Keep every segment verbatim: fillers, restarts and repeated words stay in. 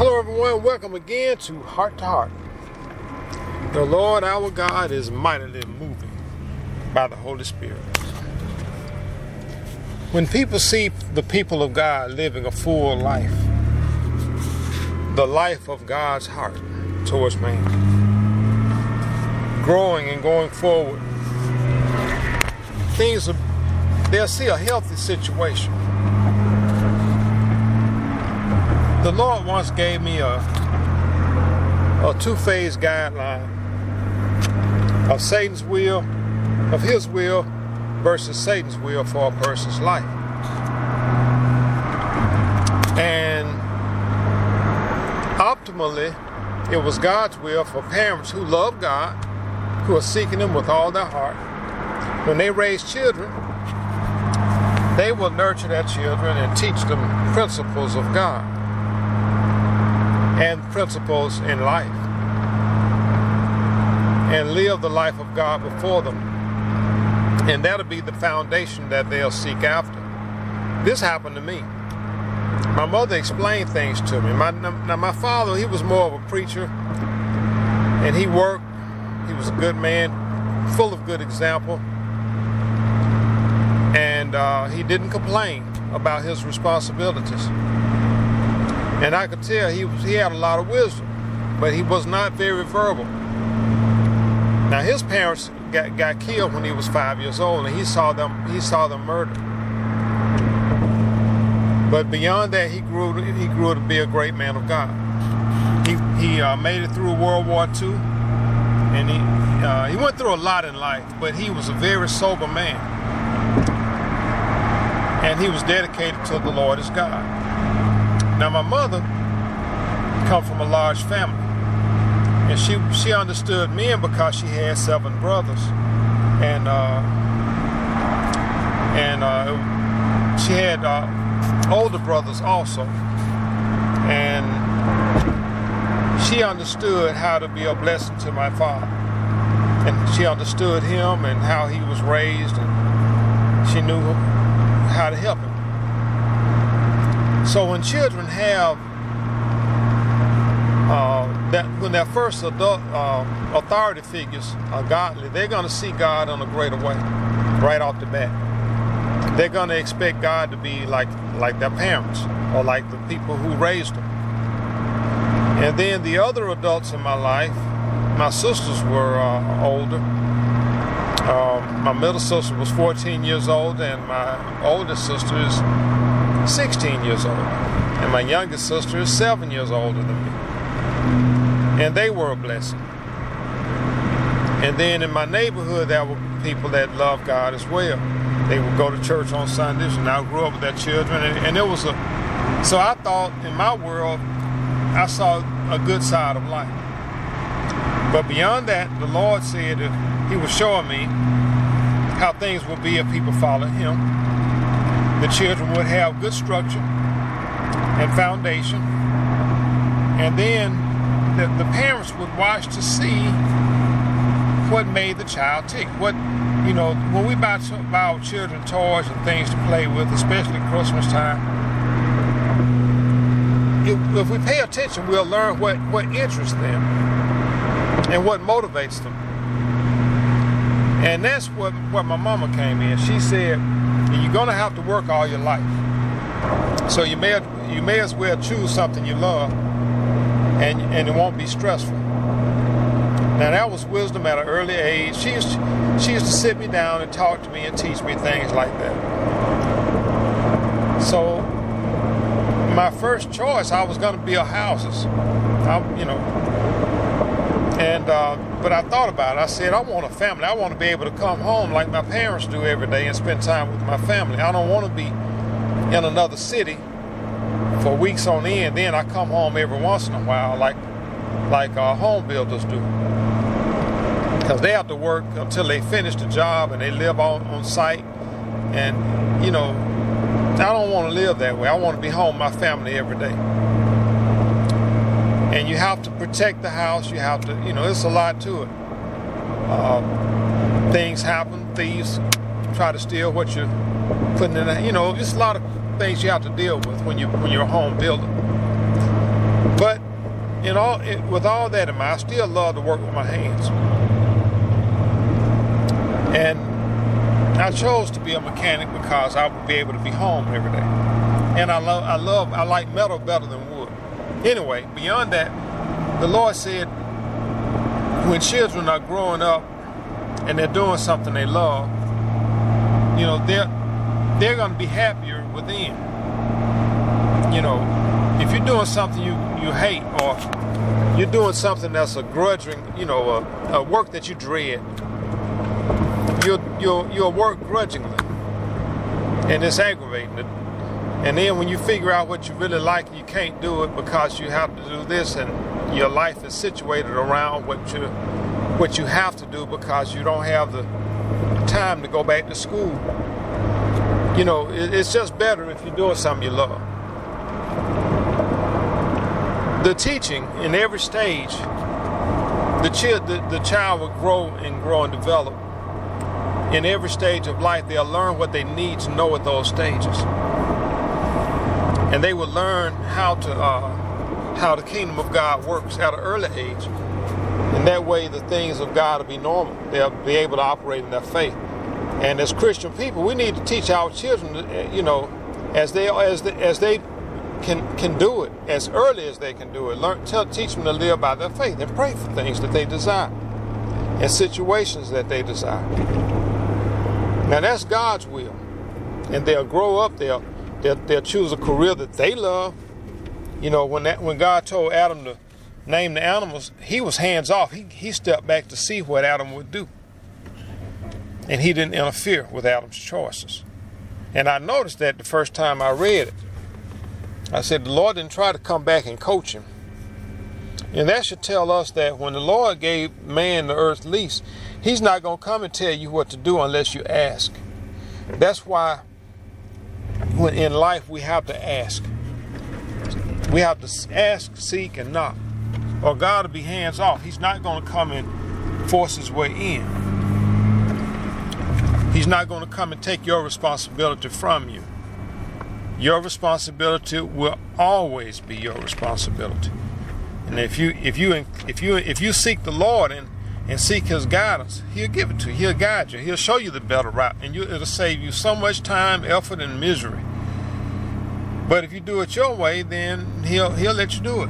Hello everyone, welcome again to Heart to Heart. The Lord our God is mightily moving by the Holy Spirit. When people see the people of God living a full life, the life of God's heart towards man, growing and going forward, things are, they'll see a healthy situation. The Lord once gave me a, a two-phase guideline of Satan's will, of his will versus Satan's will for a person's life. And optimally, it was God's will for parents who love God, who are seeking Him with all their heart. When they raise children, they will nurture their children and teach them principles of God and principles in life, and live the life of God before them. And that'll be the foundation that they'll seek after. This happened to me. My mother explained things to me. My, now my father, he was more of a preacher, and he worked. He was a good man, full of good example, and uh, he didn't complain about his responsibilities. And I could tell he was, he had a lot of wisdom, but he was not very verbal. Now his parents got, got killed when he was five years old, and he saw them he saw them murdered. But beyond that, he grew he grew to be a great man of God. He he uh, made it through World War Two, and he uh, he went through a lot in life, but he was a very sober man, and he was dedicated to the Lord as God. Now my mother come from a large family, and she she understood men because she had seven brothers, and uh, and uh, she had uh, older brothers also, and she understood how to be a blessing to my father, and she understood him and how he was raised, and she knew how to help him. So when children have uh, that, when their first adult uh, authority figures are godly, they're going to see God in a greater way, right off the bat. They're going to expect God to be like like their parents or like the people who raised them. And then the other adults in my life, my sisters were uh, older. Uh, my middle sister was fourteen years old, and my oldest sister is sixteen years old, and my youngest sister is seven years older than me, and they were a blessing. And then in my neighborhood, there were people that loved God as well. They would go to church on Sundays, and I grew up with their children, and, and it was a so I thought in my world I saw a good side of life. But beyond that, the Lord said that He was showing me how things would be if people followed Him. The children would have good structure and foundation, and then the, the parents would watch to see what made the child tick. What, you know, when we buy, buy our children toys and things to play with, especially Christmas time, if, if we pay attention, we'll learn what, what interests them and what motivates them. And that's what, what my mama came in. She said, you're going to have to work all your life. So you may you may as well choose something you love, and and it won't be stressful. Now that was wisdom at an early age. She used to, she used to sit me down and talk to me and teach me things like that. So my first choice, I was going to build houses. I, you know, and uh, but I thought about it. I said, I want a family. I want to be able to come home like my parents do every day and spend time with my family. I don't want to be in another city for weeks on end. Then I come home every once in a while, like like uh, home builders do, because they have to work until they finish the job and they live on, on site. And you know, I don't want to live that way. I want to be home with my family every day. And you have to protect the house. You have to, you know, it's a lot to it. Uh, things happen. Thieves try to steal what you're putting in. You know, it's a lot of things you have to deal with when you when you're a home builder. But in all, with all that in mind, I still love to work with my hands. And I chose to be a mechanic because I would be able to be home every day. And I love, I love, I like metal better than wood. Anyway, beyond that, the Lord said, when children are growing up and they're doing something they love, you know, they're they're going to be happier within. You know, if you're doing something you, you hate, or you're doing something that's a grudging, you know, a, a work that you dread, you'll, you'll, you'll work grudgingly, and it's aggravating. And then when you figure out what you really like, you can't do it because you have to do this, and your life is situated around what you, what you have to do because you don't have the time to go back to school. You know, it's just better if you're doing something you love. The teaching in every stage, the child, the, the child will grow and grow and develop. In every stage of life, they'll learn what they need to know at those stages. And they will learn how to uh, how the kingdom of God works at an early age. And that way the things of God will be normal. They'll be able to operate in their faith. And as Christian people, we need to teach our children, you know, as they as they, as they can can do it, as early as they can do it. Learn, tell, teach them to live by their faith and pray for things that they desire and situations that they desire. Now that's God's will, and they'll grow up. They'll they'll, they'll choose a career that they love. You know, when that when God told Adam to name the animals, he was hands off. He he stepped back to see what Adam would do. And he didn't interfere with Adam's choices. And I noticed that the first time I read it. I said, the Lord didn't try to come back and coach him. And that should tell us that when the Lord gave man the earth's lease, he's not going to come and tell you what to do unless you ask. That's why when in life we have to ask. We have to ask, seek, and knock. Or God will be hands off. He's not going to come and force his way in. He's not going to come and take your responsibility from you. Your responsibility will always be your responsibility. And if you if you if you if you seek the Lord and, and seek his guidance, he'll give it to you. He'll guide you. He'll show you the better route, and you, it'll save you so much time, effort, and misery. But if you do it your way, then he'll he'll let you do it.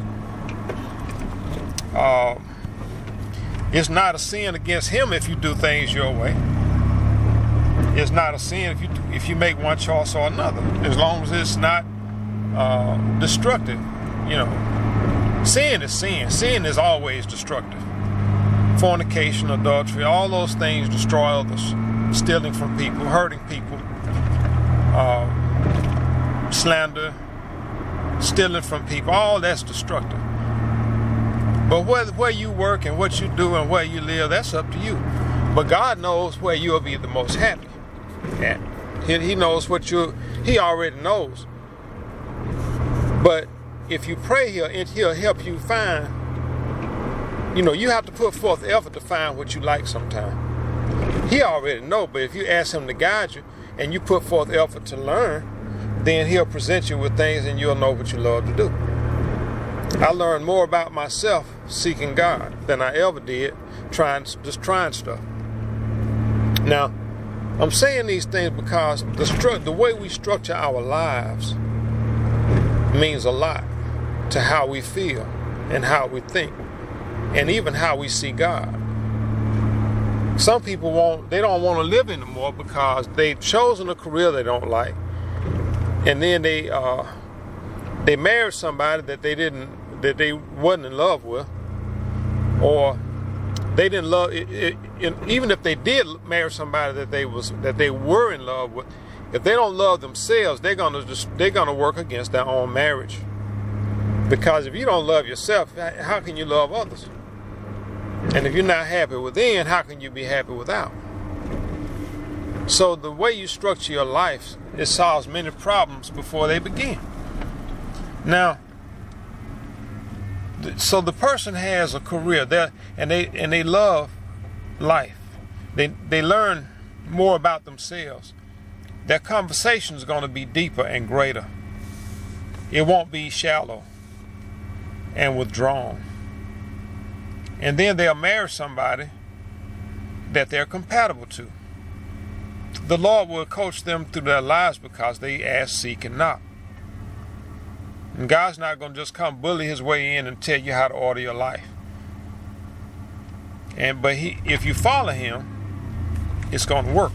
Uh, it's not a sin against him if you do things your way. It's not a sin if you if you make one choice or another, as long as it's not uh, destructive. You know, sin is sin. Sin is always destructive. Fornication, adultery, all those things destroy others. Stealing from people, hurting people, uh, slander, stealing from people, all that's destructive. But where, where you work and what you do and where you live, that's up to you. But God knows where you'll be the most happy. Yeah. He, he knows what you, he already knows. But if you pray, he'll, he'll help you find, you know, you have to put forth effort to find what you like sometimes. He already knows, but if you ask him to guide you and you put forth effort to learn, then he'll present you with things and you'll know what you love to do. I learned more about myself seeking God than I ever did trying, just trying stuff. Now, I'm saying these things because the stru- the way we structure our lives means a lot to how we feel and how we think and even how we see God. Some people won't, they don't want to live anymore because they've chosen a career they don't like, and then they uh, they married somebody that they didn't, that they wasn't in love with, or they didn't love it, it, it, even if they did marry somebody that they was that they were in love with, if they don't love themselves, they're gonna just they're gonna work against their own marriage. Because if you don't love yourself, how can you love others? And if you're not happy within, how can you be happy without? So the way you structure your life, it solves many problems before they begin. Now, so the person has a career there, and they and they love life. They they learn more about themselves. Their conversation is going to be deeper and greater. It won't be shallow. and withdrawn. And then they'll marry somebody that they're compatible to. The Lord will coach them through their lives because they ask, seek, and knock. And God's not going to just come bully his way in and tell you how to order your life. And but he, if you follow him, it's going to work.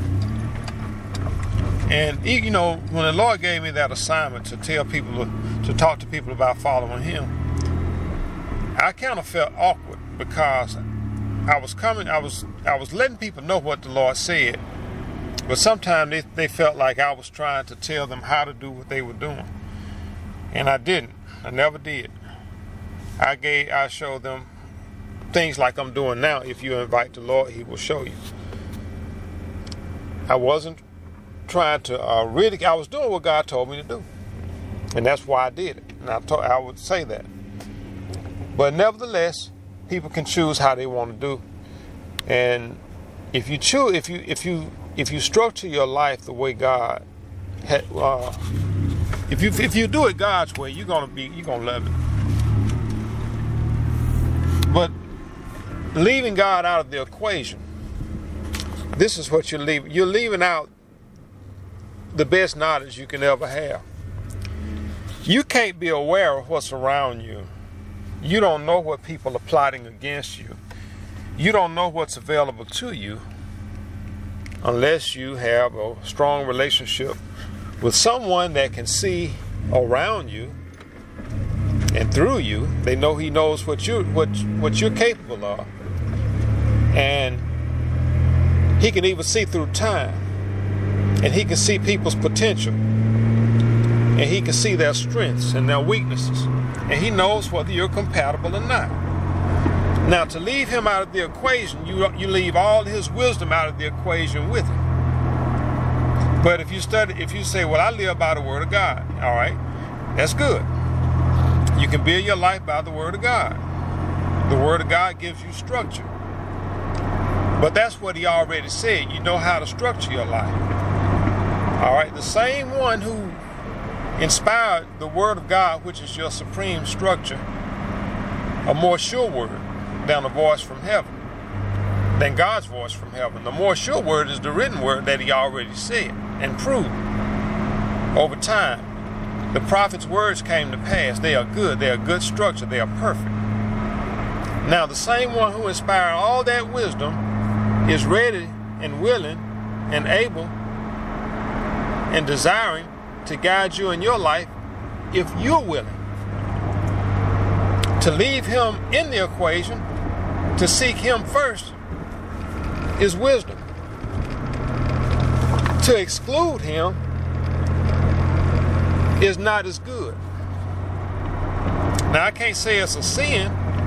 And he, you know, when the Lord gave me that assignment to tell people, to, to talk to people about following him, I kind of felt awkward because I was coming, I was, I was letting people know what the Lord said, but sometimes they, they felt like I was trying to tell them how to do what they were doing, and I didn't. I never did. I gave, I showed them things like I'm doing now. If you invite the Lord, he will show you. I wasn't trying to uh, really, I was doing what God told me to do. And that's why I did it. And I, told, I would say that. But nevertheless, people can choose how they want to do. And if you choose, if you, if you, if you structure your life the way God, had, uh, if you, if you do it God's way, you're gonna be, you're gonna love it. But leaving God out of the equation, this is what you're leaving. You're leaving out the best knowledge you can ever have. You can't be aware of what's around you. You don't know what people are plotting against you. You don't know what's available to you unless you have a strong relationship with someone that can see around you and through you. They know he knows what you what what you're capable of. And he can even see through time. And he can see people's potential. And he can see their strengths and their weaknesses. And he knows whether you're compatible or not. Now, to leave him out of the equation, you, you leave all his wisdom out of the equation with him. But if you study, if you say, well, I live by the word of God, all right, that's good. You can build your life by the word of God. The word of God gives you structure. But that's what he already said. You know how to structure your life. All right, the same one who inspired the word of God, which is your supreme structure, a more sure word than a voice from heaven, than God's voice from heaven. The more sure word is the written word that he already said and proved over time. The prophet's words came to pass. They are good. They are good structure. They are perfect. Now, the same one who inspired all that wisdom is ready and willing and able and desiring to guide you in your life if you're willing to leave him in the equation. To seek him first is wisdom. To exclude him is not as good. Now, I can't say it's a sin,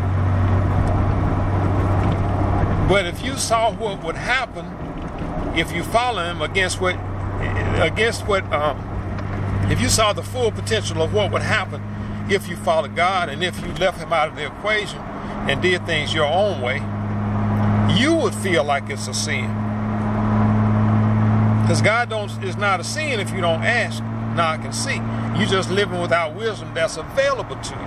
but if you saw what would happen if you follow him against what, against what, um, if you saw the full potential of what would happen if you followed God and if you left him out of the equation and did things your own way, you would feel like it's a sin. Because God don't, is not a sin if you don't ask, knock, and seek. You're just living without wisdom that's available to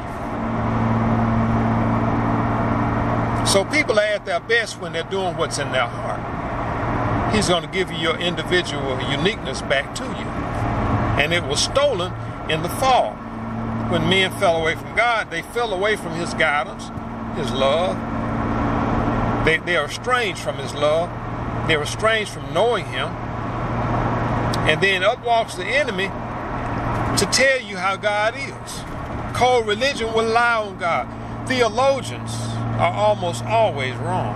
you. So people are at their best when they're doing what's in their heart. He's going to give you your individual uniqueness back to you. And it was stolen in the fall. When men fell away from God, they fell away from his guidance, his love. They, they are estranged from his love. They're estranged from knowing him. And then up walks the enemy to tell you how God is. Cold religion will lie on God. Theologians are almost always wrong.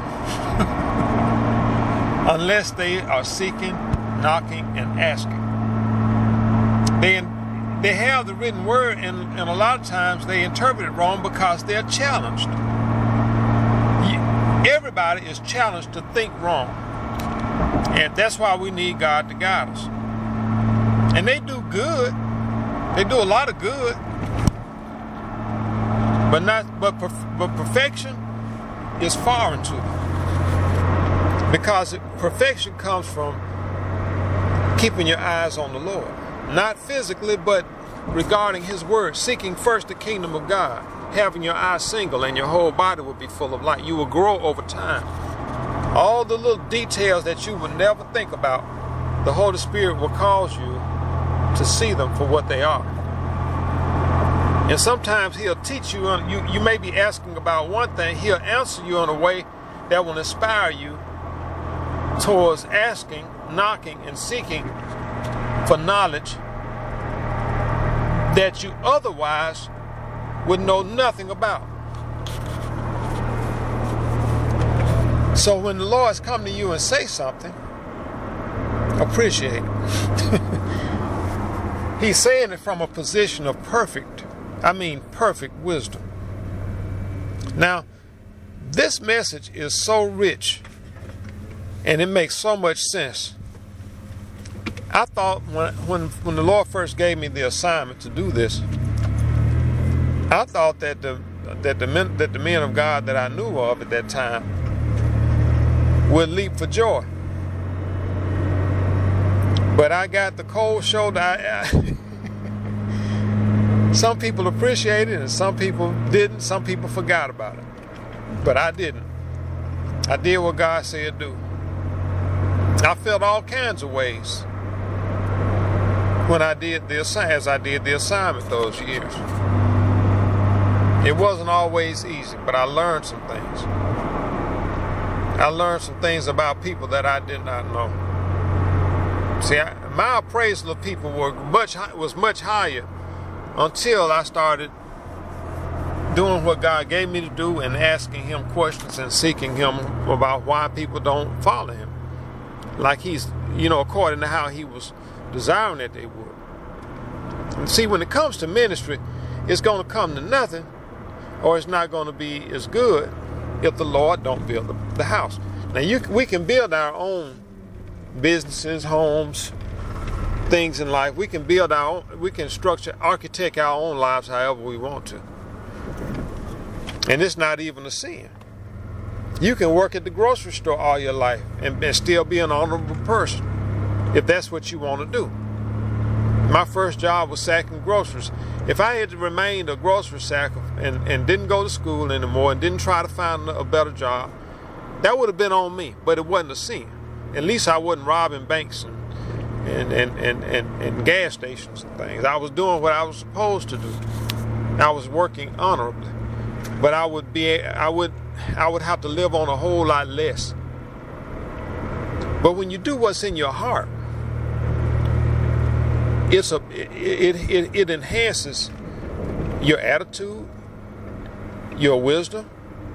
Unless they are seeking, knocking, and asking. They, they have the written word, and, and a lot of times they interpret it wrong because they're challenged. Everybody is challenged to think wrong. And that's why we need God to guide us. And they do good. They do a lot of good. But not but, perf- but perfection is foreign to them. Because it, perfection comes from keeping your eyes on the Lord. Not physically, but regarding his word, seeking first the kingdom of God, having your eyes single, and your whole body will be full of light. You will grow over time. All the little details that you would never think about, the Holy Spirit will cause you to see them for what they are. And sometimes he'll teach you, on, you, you may be asking about one thing, he'll answer you in a way that will inspire you towards asking, knocking, and seeking for knowledge that you otherwise would know nothing about. So when the Lord's come to you and say something, appreciate it. He's saying it from a position of perfect, I mean perfect wisdom. Now, this message is so rich and it makes so much sense. I thought when, when, when the Lord first gave me the assignment to do this, I thought that the, that the, men, that the men of God that I knew of at that time would leap for joy. But I got the cold shoulder. I, I some people appreciated it and some people didn't. Some people forgot about it. But I didn't. I did what God said do. I felt all kinds of ways when I did the as I did the assignment those years. It wasn't always easy, but I learned some things. I learned some things about people that I did not know. See, I, my appraisal of people were much was much higher until I started doing what God gave me to do and asking him questions and seeking him about why people don't follow him. Like he's, you know, according to how he was desiring that they would. And see, when it comes to ministry, it's going to come to nothing, or it's not going to be as good if the Lord don't build the, the house. Now, you, we can build our own businesses, homes, things in life. We can build our own, we can structure, architect our own lives however we want to. And it's not even a sin. You can work at the grocery store all your life and, and still be an honorable person if that's what you want to do. My first job was sacking groceries. If I had remained a grocery sacker and, and didn't go to school anymore and didn't try to find a better job, that would have been on me, but it wasn't a sin. At least I wasn't robbing banks and and, and, and, and, and gas stations and things. I was doing what I was supposed to do. I was working honorably. But I would be I would I would have to live on a whole lot less. But when you do what's in your heart, it's a it it, it enhances your attitude, your wisdom.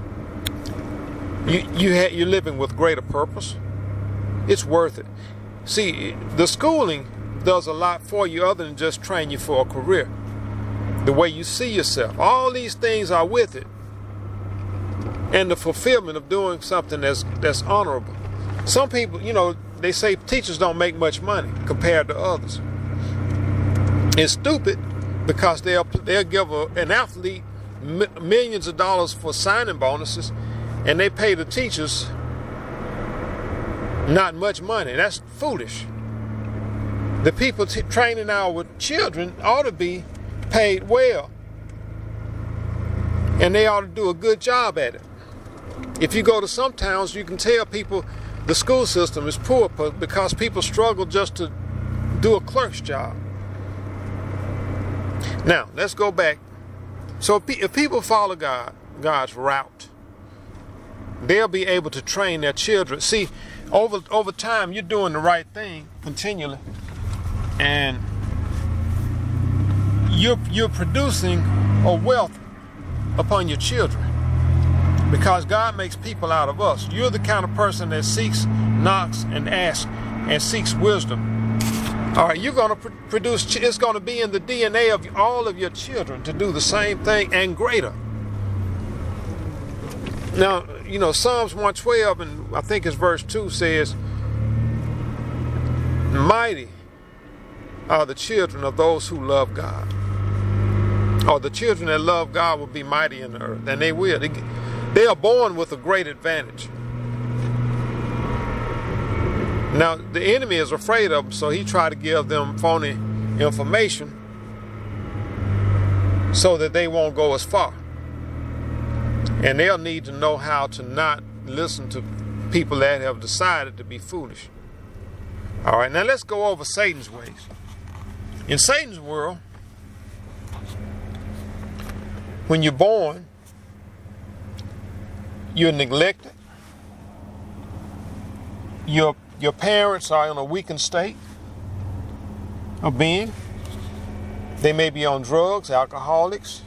You you ha- you're living with greater purpose. It's worth it. See, the schooling does a lot for you other than just train you for a career. The way you see yourself, all these things are with it. And the fulfillment of doing something that's that's honorable. Some people, you know, they say teachers don't make much money compared to others. It's stupid because they'll they'll give a, an athlete m- millions of dollars for signing bonuses, and they pay the teachers not much money. That's foolish. The people t- training our children ought to be paid well, and they ought to do a good job at it. If you go to some towns, you can tell people the school system is poor because people struggle just to do a clerk's job. Now, let's go back. So if people follow God, God's route, they'll be able to train their children. See, over over time, you're doing the right thing continually, and you're you're producing a wealth upon your children. Because God makes people out of us. You're the kind of person that seeks, knocks, and asks, and seeks wisdom. All right, you're going to pr- produce, it's going to be in the D N A of all of your children to do the same thing and greater. Now, you know, Psalms one twelve, and I think it's verse two, says, mighty are the children of those who love God. Or the children that love God will be mighty in the earth, and they will. They, They are born with a great advantage. Now, the enemy is afraid of them, so he tried to give them phony information so that they won't go as far. And they'll need to know how to not listen to people that have decided to be foolish. All right, now let's go over Satan's ways. In Satan's world, when you're born, you're neglected. Your, your parents are in a weakened state of being. They may be on drugs, alcoholics.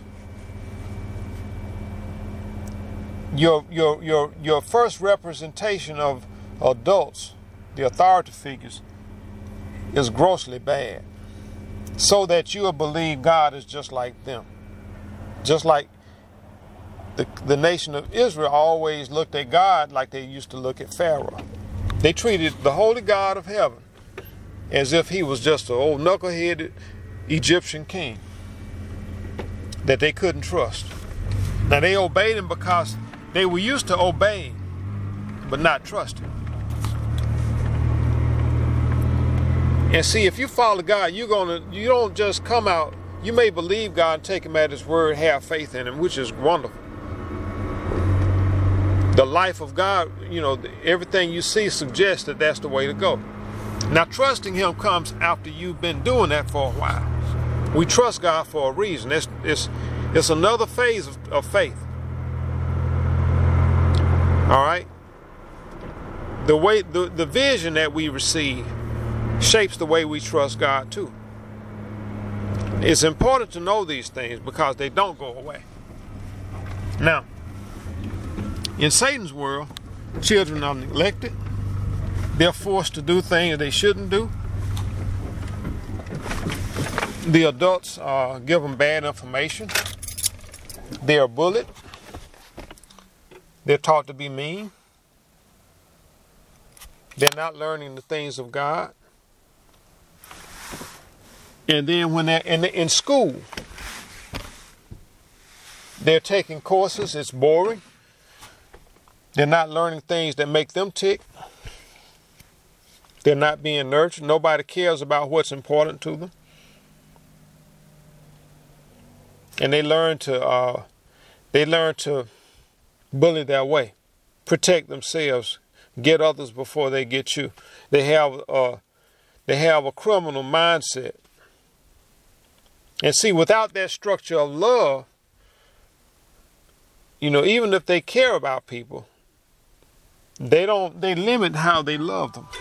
Your, your, your, your first representation of adults, the authority figures, is grossly bad. So that you'll believe God is just like them. Just like the, the nation of Israel always looked at God like they used to look at Pharaoh. They treated the holy God of heaven as if he was just an old knuckleheaded Egyptian king that they couldn't trust. Now they obeyed him because they were used to obeying, but not trusting. And see, if you follow God, you're gonna you don't just come out. You may believe God and take him at his word, have faith in him, which is wonderful. The life of God, you know, everything you see suggests that that's the way to go. Now, trusting him comes after you've been doing that for a while. We trust God for a reason. It's, it's, it's another phase of, of faith. All right? The way the, the vision that we receive shapes the way we trust God too. It's important to know these things because they don't go away. Now, in Satan's world, children are neglected. They're forced to do things they shouldn't do. The adults uh, give them bad information. They are bullied. They're taught to be mean. They're not learning the things of God. And then when they're in, in school, they're taking courses. It's boring. They're not learning things that make them tick. They're not being nurtured. Nobody cares about what's important to them. And they learn to uh, they learn to bully their way, protect themselves, get others before they get you. They have uh, they have a criminal mindset. And see, without that structure of love, you know, even if they care about people, they don't, they limit how they love them.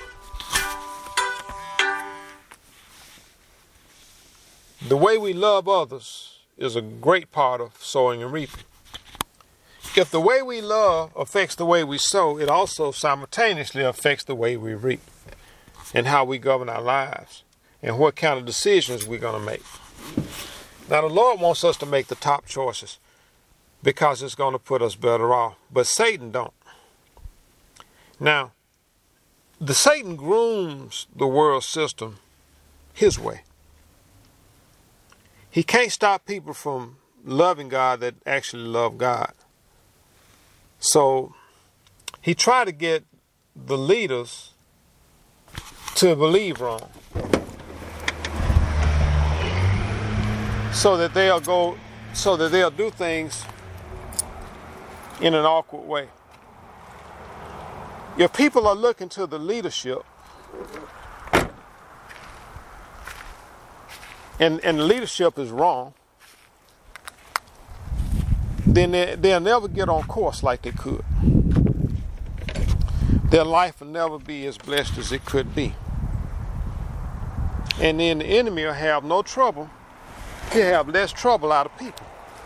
The way we love others is a great part of sowing and reaping. If the way we love affects the way we sow, it also simultaneously affects the way we reap and how we govern our lives and what kind of decisions we're going to make. Now, the Lord wants us to make the top choices because it's going to put us better off, but Satan don't. Now, the Satan grooms the world system his way. He can't stop people from loving God that actually love God. So he tried to get the leaders to believe wrong, so that they'll go, so that they'll do things in an awkward way. If people are looking to the leadership, and and the leadership is wrong, then they, they'll never get on course like they could. Their life will never be as blessed as it could be. And then the enemy will have no trouble. He'll have less trouble out of people.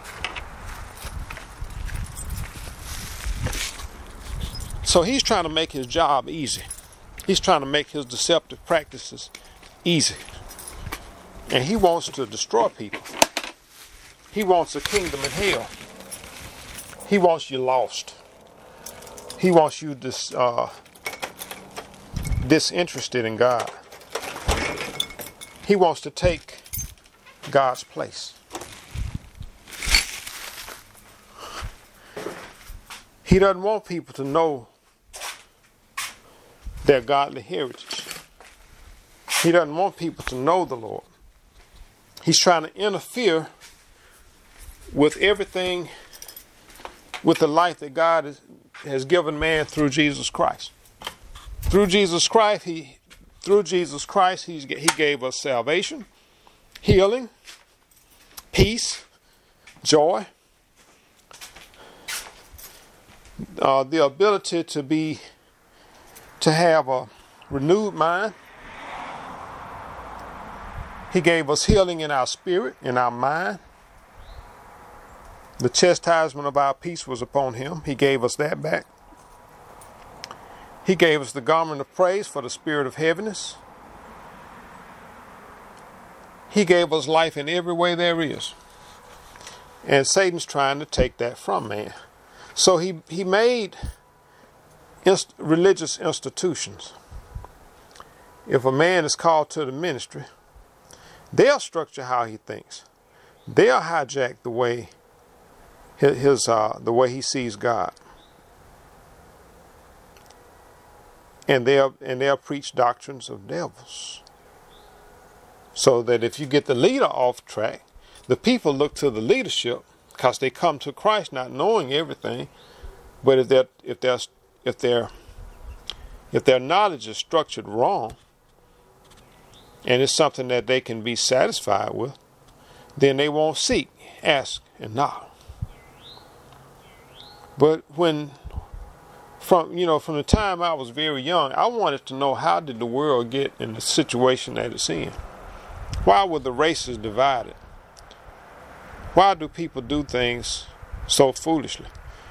So he's trying to make his job easy. He's trying to make his deceptive practices easy. And he wants to destroy people. He wants a kingdom in hell. He wants you lost. He wants you dis, uh, disinterested in God. He wants to take God's place. He doesn't want people to know their godly heritage. He doesn't want people to know the Lord. He's trying to interfere with everything, with the life that God has, has given man through Jesus Christ. Through Jesus Christ, he, through Jesus Christ, he, he gave us salvation, healing, peace, joy, uh, the ability to be, to have a renewed mind. He gave us healing in our spirit, in our mind. The chastisement of our peace was upon him. He gave us that back. He gave us the garment of praise for the spirit of heaviness. He gave us life in every way there is. And Satan's trying to take that from man. So he, he made inst- religious institutions. If a man is called to the ministry, they'll structure how he thinks. They'll hijack the way his, his uh, the way he sees God. And they'll and they'll preach doctrines of devils. So that if you get the leader off track, the people look to the leadership because they come to Christ not knowing everything. But if their if their if their if their knowledge is structured wrong, and it's something that they can be satisfied with, then they won't seek, ask, and knock. But when, from you know, from the time I was very young, I wanted to know, how did the world get in the situation that it's in? Why were the races divided? Why do people do things so foolishly?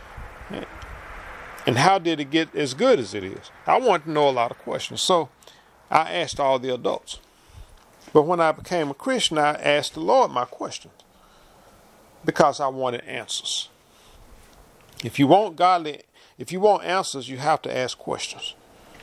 And how did it get as good as it is? I wanted to know a lot of questions. So I asked all the adults. But when I became a Christian, I asked the Lord my questions because I wanted answers. If you want godly, if you want answers, you have to ask questions.